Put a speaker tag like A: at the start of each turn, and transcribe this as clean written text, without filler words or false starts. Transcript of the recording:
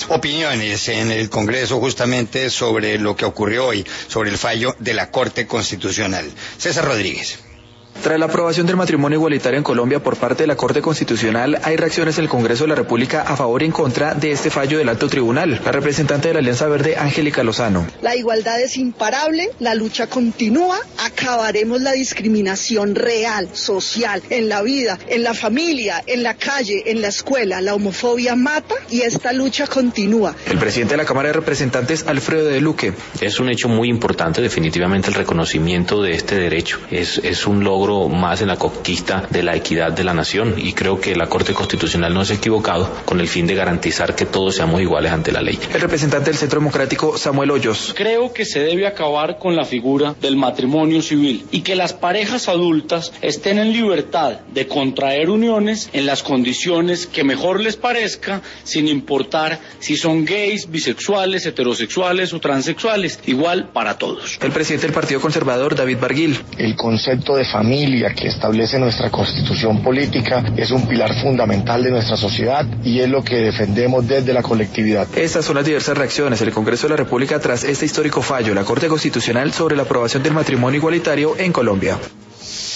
A: las opiniones en el Congreso justamente sobre lo que ocurrió hoy, sobre el fallo de la Corte Constitucional. César Rodríguez.
B: Tras la aprobación del matrimonio igualitario en Colombia por parte de la Corte Constitucional, hay reacciones en el Congreso de la República a favor y en contra de este fallo del Alto Tribunal. La representante de la Alianza Verde, Angélica Lozano.
C: La igualdad es imparable, la lucha continúa, acabaremos la discriminación real, social, en la vida, en la familia, en la calle, en la escuela. La homofobia mata y esta lucha continúa.
B: El presidente de la Cámara de Representantes, Alfredo de Luque.
D: Es un hecho muy importante, definitivamente, el reconocimiento de este derecho. Es un logro más en la conquista de la equidad de la nación, y creo que la Corte Constitucional no se ha equivocado con el fin de garantizar que todos seamos iguales ante la ley.
B: El representante del Centro Democrático, Samuel Hoyos.
E: Creo que se debe acabar con la figura del matrimonio civil y que las parejas adultas estén en libertad de contraer uniones en las condiciones que mejor les parezca, sin importar si son gays, bisexuales, heterosexuales o transexuales, igual para todos.
B: El presidente del Partido Conservador, David Barguil.
F: El concepto de familia que establece nuestra Constitución política es un pilar fundamental de nuestra sociedad y es lo que defendemos desde la colectividad.
B: Estas son las diversas reacciones del Congreso de la República tras este histórico fallo de la Corte Constitucional sobre la aprobación del matrimonio igualitario en Colombia.